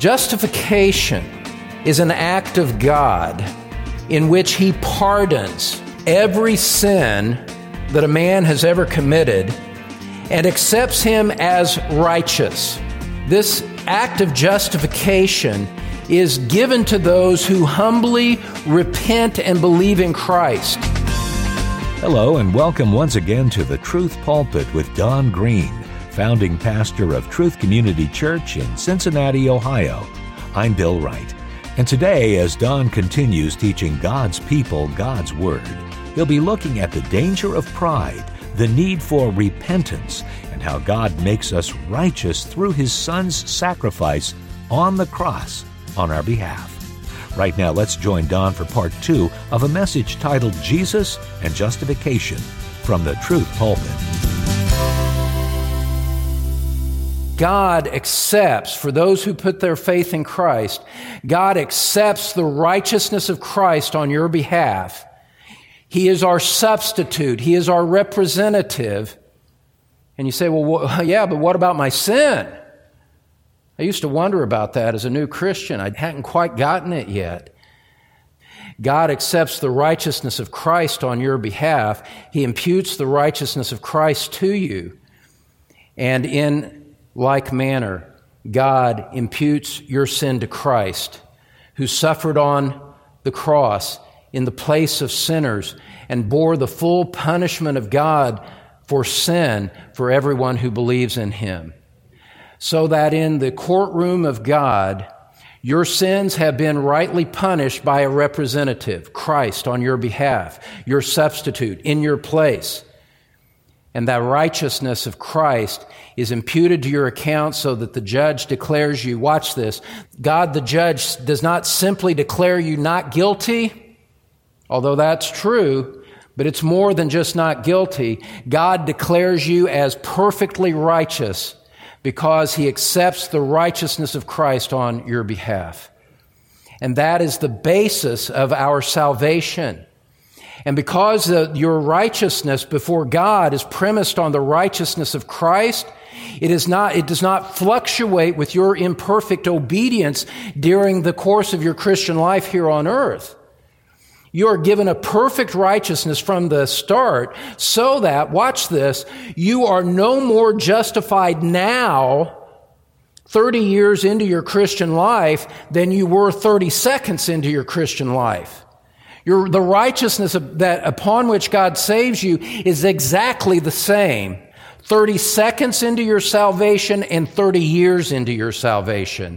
Justification is an act of God in which He pardons every sin that a man has ever committed and accepts him as righteous. This act of justification is given to those who humbly repent and believe in Christ. Hello and welcome once again to the Truth Pulpit with Don Green, founding pastor of Truth Community Church in Cincinnati, Ohio. I'm Bill Wright, and today as Don continues teaching God's people God's Word, he'll be looking at the danger of pride, the need for repentance, and how God makes us righteous through His Son's sacrifice on the cross on our behalf. Right now, let's join Don for part 2 of a message titled Jesus and Justification from the Truth Pulpit. God accepts, for those who put their faith in Christ, God accepts the righteousness of Christ on your behalf. He is our substitute. He is our representative. And you say, well, yeah, but what about my sin? I used to wonder about that as a new Christian. I hadn't quite gotten it yet. God accepts the righteousness of Christ on your behalf. He imputes the righteousness of Christ to you. And in like manner, God imputes your sin to Christ, who suffered on the cross in the place of sinners and bore the full punishment of God for sin for everyone who believes in Him. So that in the courtroom of God, your sins have been rightly punished by a representative, Christ, on your behalf, your substitute, in your place. And that righteousness of Christ is imputed to your account so that the judge declares you, watch this, God the judge does not simply declare you not guilty, although that's true, but it's more than just not guilty. God declares you as perfectly righteous because He accepts the righteousness of Christ on your behalf. And that is the basis of our salvation. And because your righteousness before God is premised on the righteousness of Christ, it does not fluctuate with your imperfect obedience during the course of your Christian life here on earth. You are given a perfect righteousness from the start so that, watch this, you are no more justified now, 30 years into your Christian life, than you were 30 seconds into your Christian life. The righteousness that upon which God saves you is exactly the same 30 seconds into your salvation and 30 years into your salvation.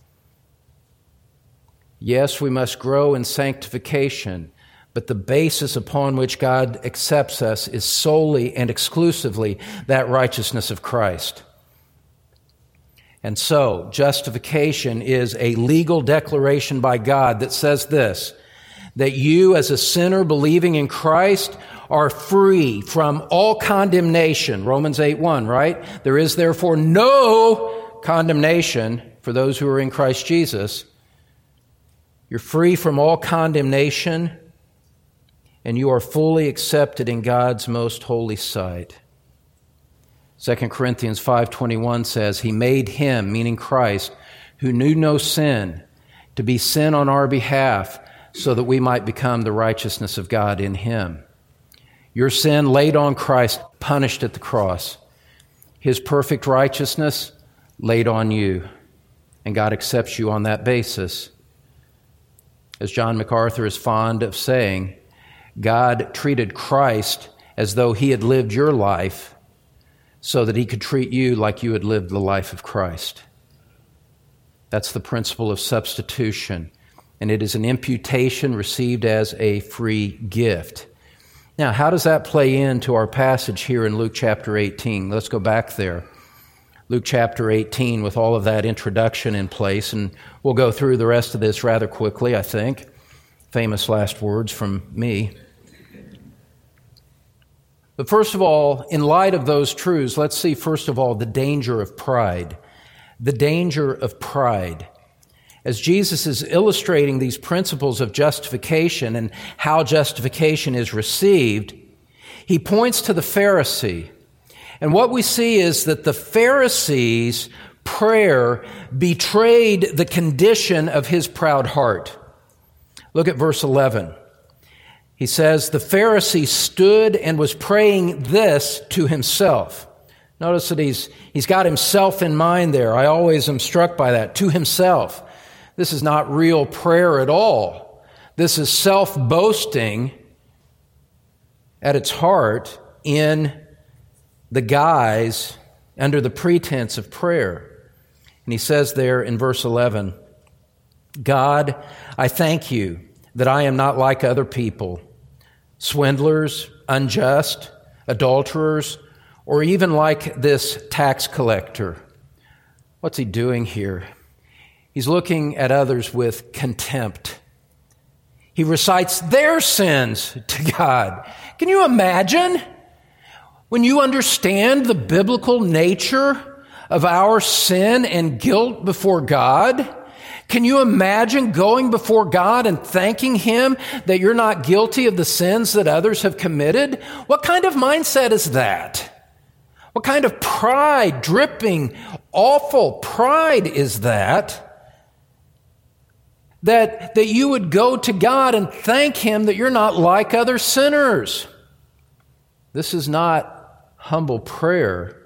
Yes, we must grow in sanctification, but the basis upon which God accepts us is solely and exclusively that righteousness of Christ. And so, justification is a legal declaration by God that says this, that you as a sinner believing in Christ are free from all condemnation. Romans 8:1, right? There is therefore no condemnation for those who are in Christ Jesus. You're free from all condemnation, and you are fully accepted in God's most holy sight. 2 Corinthians 5:21 says, He made Him, meaning Christ, who knew no sin, to be sin on our behalf, so that we might become the righteousness of God in Him. Your sin laid on Christ, punished at the cross. His perfect righteousness laid on you, and God accepts you on that basis. As John MacArthur is fond of saying, God treated Christ as though He had lived your life so that He could treat you like you had lived the life of Christ. That's the principle of substitution. And it is an imputation received as a free gift. Now, how does that play into our passage here in Luke chapter 18? Let's go back there. Luke chapter 18 with all of that introduction in place, and we'll go through the rest of this rather quickly, I think. Famous last words from me. But first of all, in light of those truths, let's see first of all the danger of pride. The danger of pride. As Jesus is illustrating these principles of justification and how justification is received, He points to the Pharisee. And what we see is that the Pharisees prayer betrayed the condition of his proud heart. Look at verse 11. He says, the Pharisee stood and was praying this to himself. Notice that he's got himself in mind there. I always am struck by that. To himself. This is not real prayer at all. This is self-boasting at its heart in the guise, under the pretense of prayer. And he says there in verse 11, God, I thank you that I am not like other people, swindlers, unjust, adulterers, or even like this tax collector. What's he doing here? He's looking at others with contempt. He recites their sins to God. Can you imagine? When you understand the biblical nature of our sin and guilt before God, can you imagine going before God and thanking Him that you're not guilty of the sins that others have committed? What kind of mindset is that? What kind of pride, dripping, awful pride is that? That you would go to God and thank Him that you're not like other sinners. This is not humble prayer.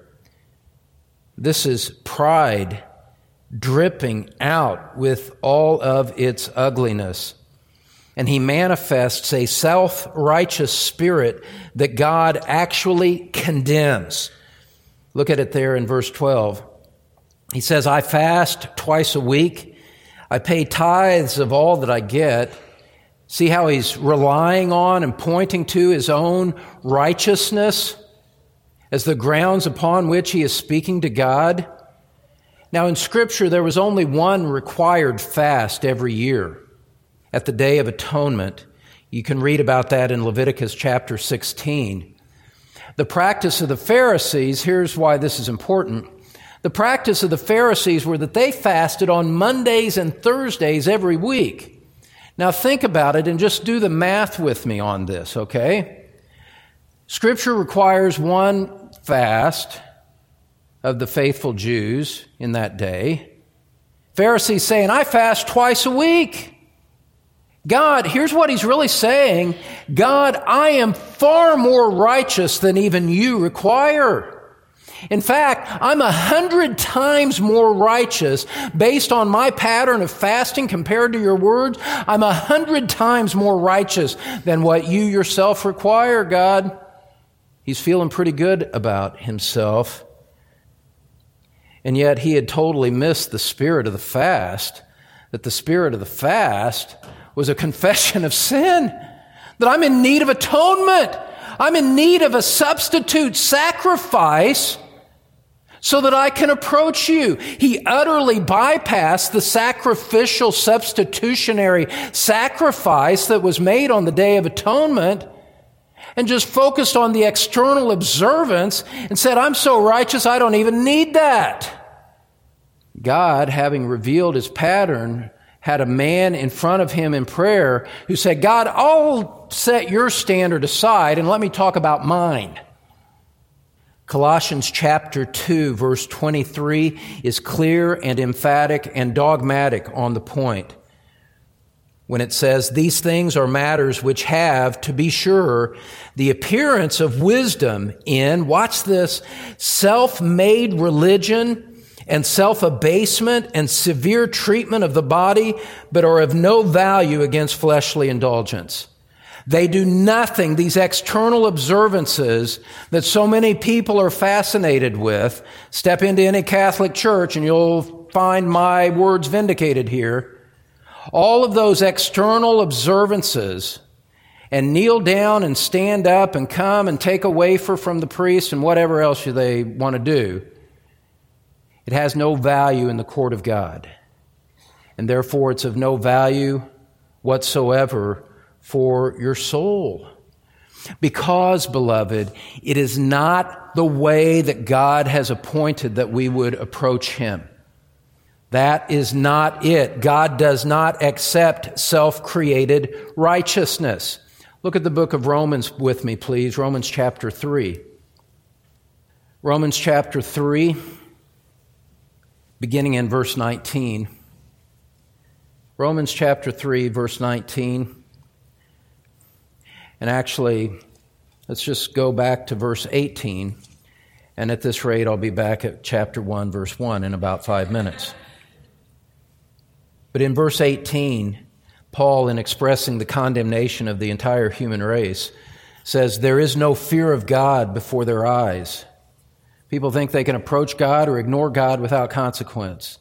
This is pride dripping out with all of its ugliness. And he manifests a self-righteous spirit that God actually condemns. Look at it there in verse 12. He says, I fast twice a week. I pay tithes of all that I get. See how he's relying on and pointing to his own righteousness as the grounds upon which he is speaking to God? Now, in Scripture, there was only one required fast every year at the Day of Atonement. You can read about that in Leviticus chapter 16. The practice of the Pharisees, here's why this is important. The practice of the Pharisees were that they fasted on Mondays and Thursdays every week. Now, think about it and just do the math with me on this, okay? Scripture requires one fast of the faithful Jews in that day. Pharisees saying, I fast twice a week. God, here's what he's really saying. God, I am far more righteous than even you require. In fact, I'm 100 times more righteous based on my pattern of fasting compared to your words. I'm 100 times more righteous than what you yourself require, God. He's feeling pretty good about himself. And yet he had totally missed the spirit of the fast, that the spirit of the fast was a confession of sin, that I'm in need of atonement. I'm in need of a substitute sacrifice so that I can approach you. He utterly bypassed the sacrificial substitutionary sacrifice that was made on the Day of Atonement and just focused on the external observance and said, I'm so righteous, I don't even need that. God, having revealed his pattern, had a man in front of him in prayer who said, God, I'll set your standard aside and let me talk about mine. Colossians chapter 2, verse 23 is clear and emphatic and dogmatic on the point when it says, these things are matters which have, to be sure, the appearance of wisdom in, watch this, self-made religion and self-abasement and severe treatment of the body, but are of no value against fleshly indulgence. They do nothing, these external observances that so many people are fascinated with. Step into any Catholic church and you'll find my words vindicated here. All of those external observances, and kneel down and stand up and come and take a wafer from the priest and whatever else they want to do, it has no value in the court of God. And therefore it's of no value whatsoever for your soul. Because, beloved, it is not the way that God has appointed that we would approach Him. That is not it. God does not accept self-created righteousness. Look at the book of Romans with me, please. Romans chapter 3. Romans chapter 3. beginning in verse 19. Romans chapter 3, verse 19. And actually, let's just go back to verse 18. And at this rate, I'll be back at chapter 1, verse 1 in about 5 minutes. But in verse 18, Paul, in expressing the condemnation of the entire human race, says, there is no fear of God before their eyes. People think they can approach God or ignore God without consequence.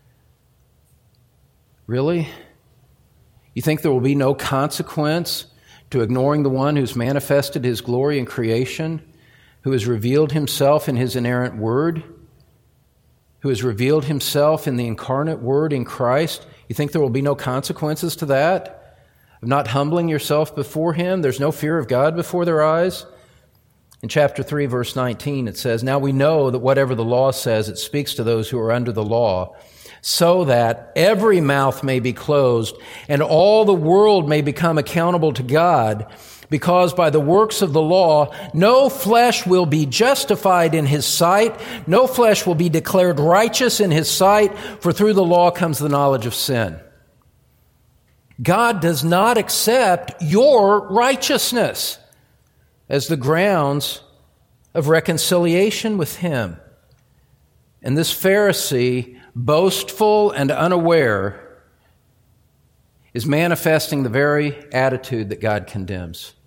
Really? You think there will be no consequence to ignoring the one who's manifested his glory in creation, who has revealed himself in his inerrant word, who has revealed himself in the incarnate word in Christ? You think there will be no consequences to that? Of not humbling yourself before him? There's no fear of God before their eyes? In chapter 3, verse 19, it says, now we know that whatever the law says, it speaks to those who are under the law, so that every mouth may be closed and all the world may become accountable to God, because by the works of the law, no flesh will be justified in his sight, no flesh will be declared righteous in his sight, for through the law comes the knowledge of sin. God does not accept your righteousness as the grounds of reconciliation with him. And this Pharisee, boastful and unaware, is manifesting the very attitude that God condemns.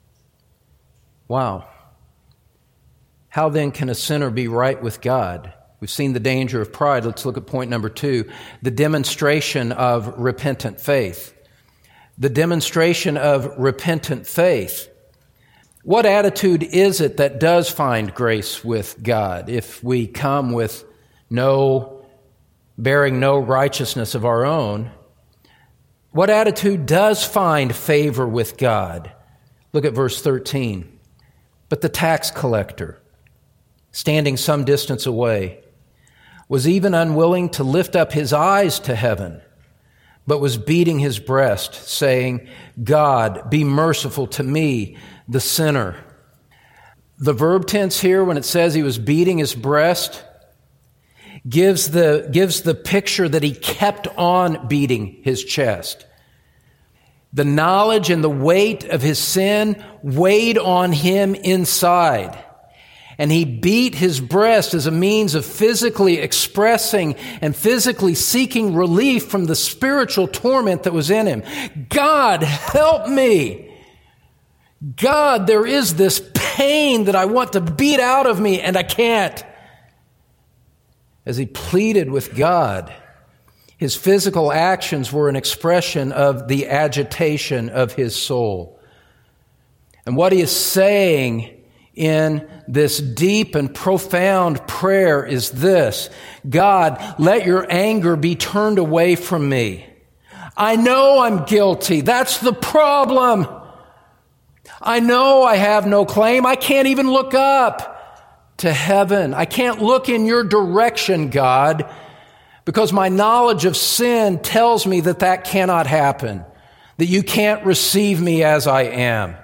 Wow. How then can a sinner be right with God? We've seen the danger of pride. Let's look at point number 2, the demonstration of repentant faith. The demonstration of repentant faith. What attitude is it that does find grace with God if we come with bearing no righteousness of our own? What attitude does find favor with God? Look at verse 13. But the tax collector, standing some distance away, was even unwilling to lift up his eyes to heaven, but was beating his breast, saying, God, be merciful to me, the sinner. The verb tense here, when it says he was beating his breast, gives the picture that he kept on beating his chest. The knowledge and the weight of his sin weighed on him inside. And he beat his breast as a means of physically expressing and physically seeking relief from the spiritual torment that was in him. God, help me. God, there is this pain that I want to beat out of me, and I can't. As he pleaded with God, his physical actions were an expression of the agitation of his soul. And what he is saying in this deep and profound prayer is this: God, let your anger be turned away from me. I know I'm guilty. That's the problem. I know I have no claim. I can't even look up to heaven. I can't look in your direction, God, because my knowledge of sin tells me that cannot happen, that you can't receive me as I am.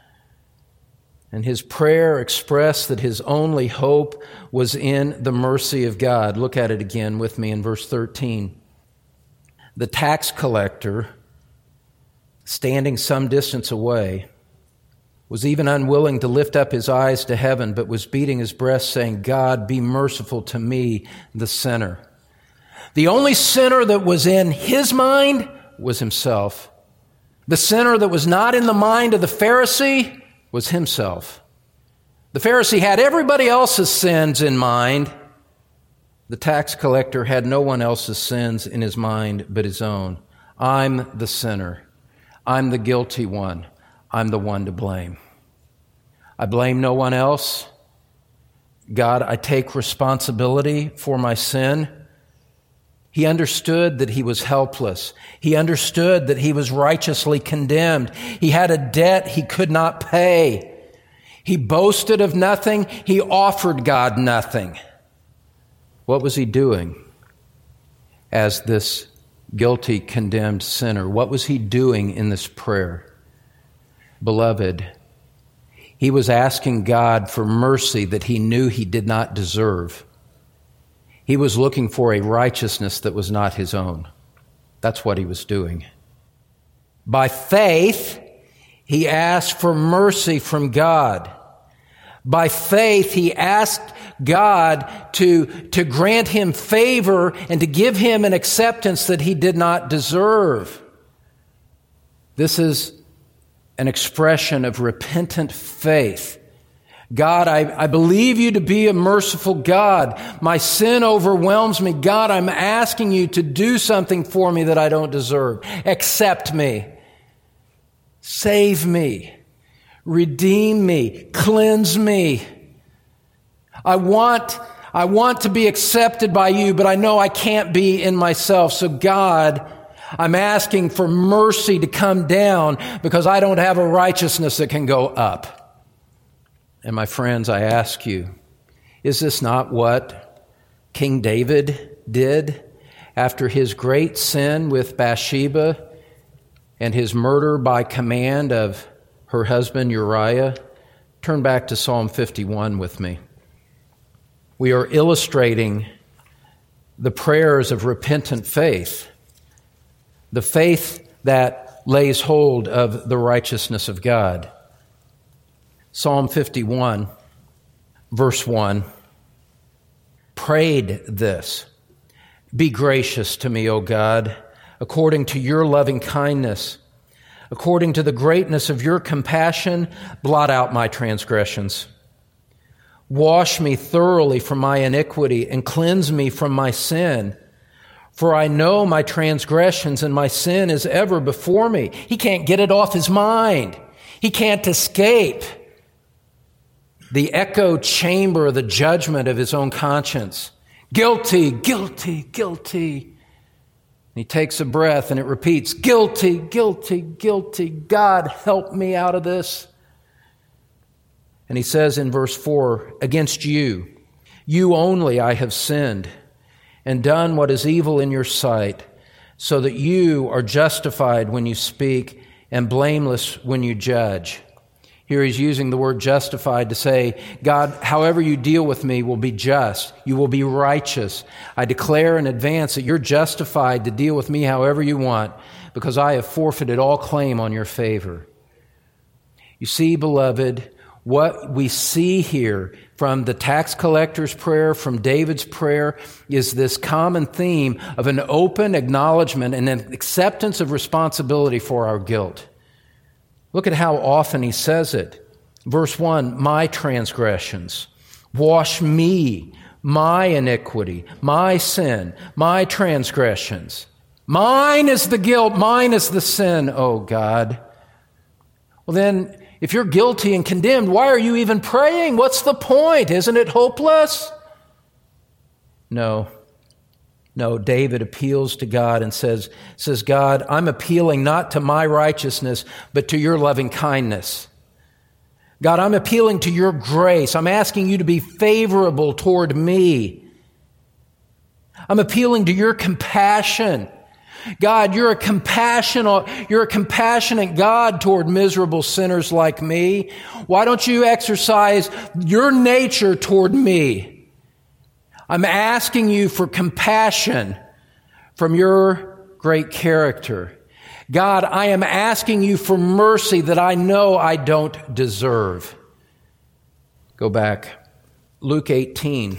And his prayer expressed that his only hope was in the mercy of God. Look at it again with me in verse 13. The tax collector, standing some distance away, was even unwilling to lift up his eyes to heaven, but was beating his breast, saying, God, be merciful to me, the sinner. The only sinner that was in his mind was himself. The sinner that was not in the mind of the Pharisee was himself. The Pharisee had everybody else's sins in mind. The tax collector had no one else's sins in his mind but his own. I'm the sinner. I'm the guilty one. I'm the one to blame. I blame no one else. God, I take responsibility for my sin. He understood that he was helpless. He understood that he was righteously condemned. He had a debt he could not pay. He boasted of nothing. He offered God nothing. What was he doing as this guilty, condemned sinner? What was he doing in this prayer? Beloved, he was asking God for mercy that he knew he did not deserve. He was looking for a righteousness that was not his own. That's what he was doing. By faith, he asked for mercy from God. By faith, he asked God to grant him favor and to give him an acceptance that he did not deserve. This is an expression of repentant faith. God, I believe you to be a merciful God. My sin overwhelms me. God, I'm asking you to do something for me that I don't deserve. Accept me. Save me. Redeem me. Cleanse me. I want to be accepted by you, but I know I can't be in myself. So God, I'm asking for mercy to come down because I don't have a righteousness that can go up. And my friends, I ask you, is this not what King David did after his great sin with Bathsheba and his murder by command of her husband Uriah? Turn back to Psalm 51 with me. We are illustrating the prayers of repentant faith, the faith that lays hold of the righteousness of God. Psalm 51, verse 1, prayed this, "Be gracious to me, O God, according to your loving kindness. According to the greatness of your compassion, blot out my transgressions. Wash me thoroughly from my iniquity and cleanse me from my sin. For I know my transgressions and my sin is ever before me." He can't get it off his mind. He can't escape the echo chamber of the judgment of his own conscience. Guilty, guilty, guilty. And he takes a breath and it repeats, guilty, guilty, guilty. God, help me out of this. And he says in verse 4, "Against you, you only I have sinned and done what is evil in your sight, so that you are justified when you speak and blameless when you judge." Here he's using the word justified to say, God, however you deal with me will be just. You will be righteous. I declare in advance that you're justified to deal with me however you want, because I have forfeited all claim on your favor. You see, beloved, what we see here from the tax collector's prayer, from David's prayer, is this common theme of an open acknowledgement and an acceptance of responsibility for our guilt. Look at how often he says it. Verse 1, my transgressions. Wash me, my iniquity, my sin, my transgressions. Mine is the guilt, mine is the sin, oh God. Well then, if you're guilty and condemned, why are you even praying? What's the point? Isn't it hopeless? No, David appeals to God and says, God, I'm appealing not to my righteousness, but to your loving kindness. God, I'm appealing to your grace. I'm asking you to be favorable toward me. I'm appealing to your compassion. God, you're a compassionate God toward miserable sinners like me. Why don't you exercise your nature toward me? I'm asking you for compassion from your great character. God, I am asking you for mercy that I know I don't deserve. Go back. Luke 18.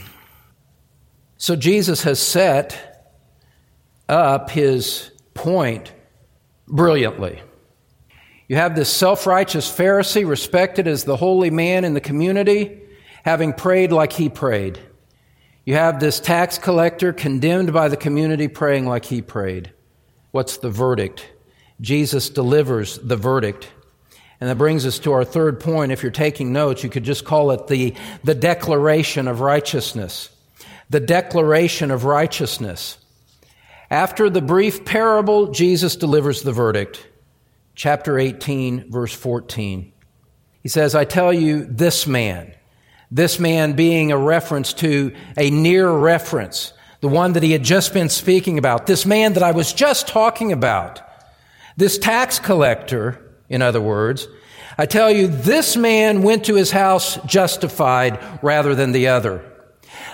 So Jesus has set up his point brilliantly. You have this self-righteous Pharisee, respected as the holy man in the community, having prayed like he prayed. You have this tax collector condemned by the community praying like he prayed. What's the verdict? Jesus delivers the verdict. And that brings us to our third point. If you're taking notes, you could just call it the declaration of righteousness. The declaration of righteousness. After the brief parable, Jesus delivers the verdict. Chapter 18, verse 14. He says, I tell you, this man being a reference to a near reference, the one that he had just been speaking about, this man that I was just talking about, this tax collector, in other words, I tell you, this man went to his house justified rather than the other.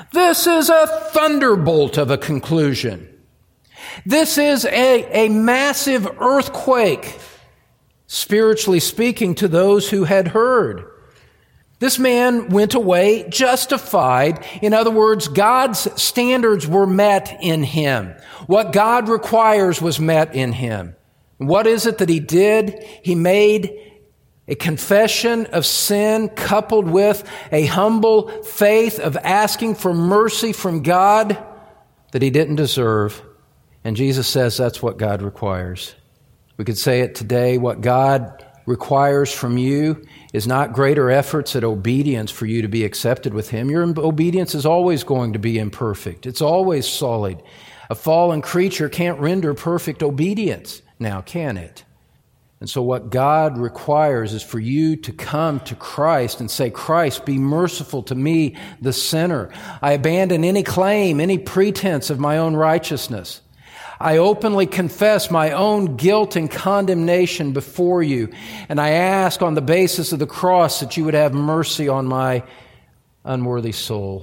This is a thunderbolt of a conclusion. This is a massive earthquake, spiritually speaking, to those who had heard. This man went away justified. In other words, God's standards were met in him. What God requires was met in him. What is it that he did? He made a confession of sin coupled with a humble faith of asking for mercy from God that he didn't deserve. And Jesus says that's what God requires. We could say it today, what God requires from you is not greater efforts at obedience for you to be accepted with him. Your obedience is always going to be imperfect. It's always solid. A fallen creature can't render perfect obedience now, can it? And so what God requires is for you to come to Christ and say, Christ, be merciful to me, the sinner. I abandon any claim, any pretense of my own righteousness. I openly confess my own guilt and condemnation before you, and I ask on the basis of the cross that you would have mercy on my unworthy soul.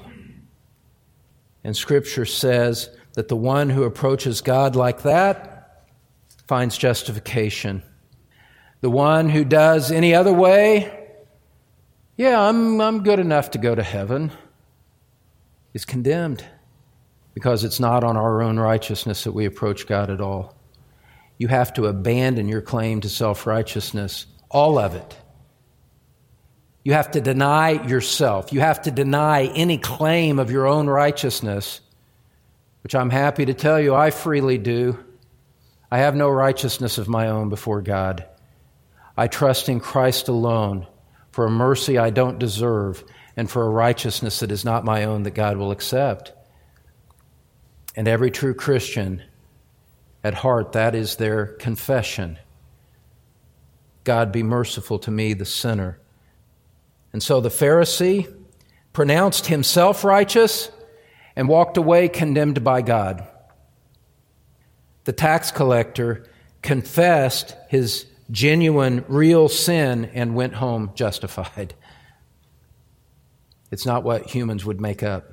And Scripture says that the one who approaches God like that finds justification. The one who does any other way, I'm good enough to go to heaven, is condemned, because it's not on our own righteousness that we approach God at all. You have to abandon your claim to self-righteousness, all of it. You have to deny yourself. You have to deny any claim of your own righteousness, which I'm happy to tell you I freely do. I have no righteousness of my own before God. I trust in Christ alone for a mercy I don't deserve and for a righteousness that is not my own that God will accept. And every true Christian, at heart, that is their confession. God, be merciful to me, the sinner. And so the Pharisee pronounced himself righteous and walked away condemned by God. The tax collector confessed his genuine, real sin and went home justified. It's not what humans would make up.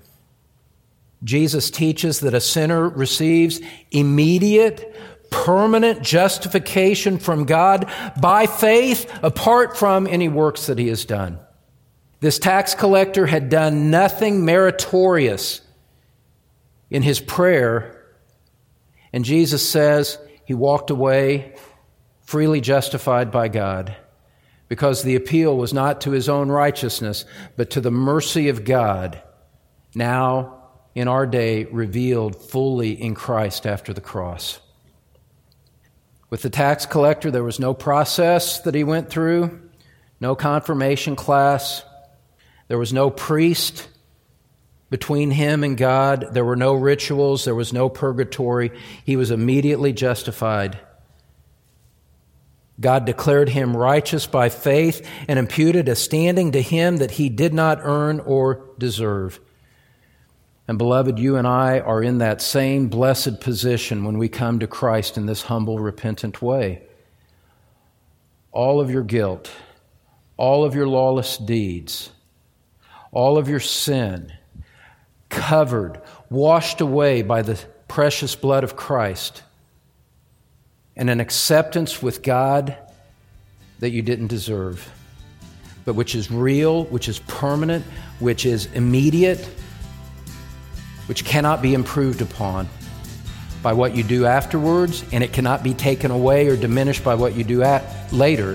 Jesus teaches that a sinner receives immediate, permanent justification from God by faith apart from any works that he has done. This tax collector had done nothing meritorious in his prayer, and Jesus says he walked away freely justified by God because the appeal was not to his own righteousness, but to the mercy of God, now in our day revealed fully in Christ after the cross. With the tax collector, there was no process that he went through, no confirmation class. There was no priest between him and God. There were no rituals. There was no purgatory. He was immediately justified. God declared him righteous by faith and imputed a standing to him that he did not earn or deserve. And beloved, you and I are in that same blessed position when we come to Christ in this humble, repentant way. All of your guilt, all of your lawless deeds, all of your sin, covered, washed away by the precious blood of Christ, and an acceptance with God that you didn't deserve, but which is real, which is permanent, which is immediate, which cannot be improved upon by what you do afterwards, and it cannot be taken away or diminished by what you do later,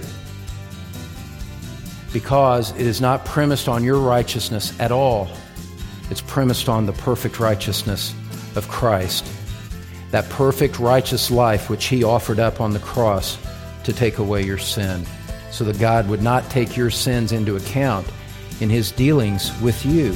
because it is not premised on your righteousness at all. It's premised on the perfect righteousness of Christ, that perfect righteous life which he offered up on the cross to take away your sin, so that God would not take your sins into account in his dealings with you.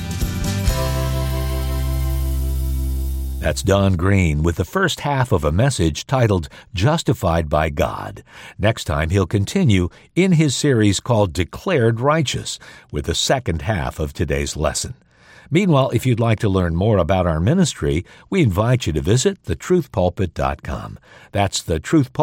That's Don Green with the first half of a message titled Justified by God. Next time, he'll continue in his series called Declared Righteous with the second half of today's lesson. Meanwhile, if you'd like to learn more about our ministry, we invite you to visit thetruthpulpit.com. That's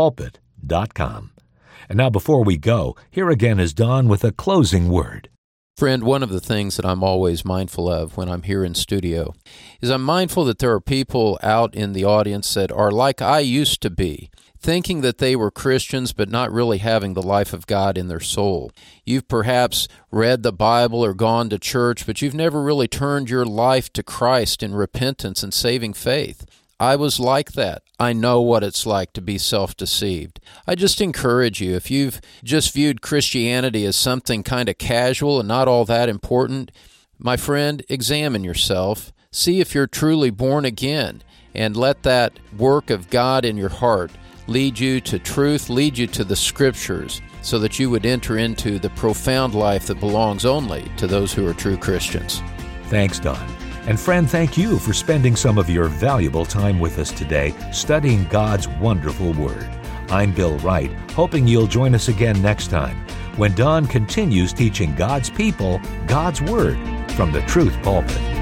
thetruthpulpit.com. And now before we go, here again is Don with a closing word. Friend, one of the things that I'm always mindful of when I'm here in studio is I'm mindful that there are people out in the audience that are like I used to be, thinking that they were Christians but not really having the life of God in their soul. You've perhaps read the Bible or gone to church, but you've never really turned your life to Christ in repentance and saving faith. I was like that. I know what it's like to be self-deceived. I just encourage you, if you've just viewed Christianity as something kind of casual and not all that important, my friend, examine yourself, see if you're truly born again, and let that work of God in your heart lead you to truth, lead you to the Scriptures, so that you would enter into the profound life that belongs only to those who are true Christians. Thanks, Don. And friend, thank you for spending some of your valuable time with us today, studying God's wonderful Word. I'm Bill Wright, hoping you'll join us again next time, when Don continues teaching God's people God's Word from the Truth Pulpit.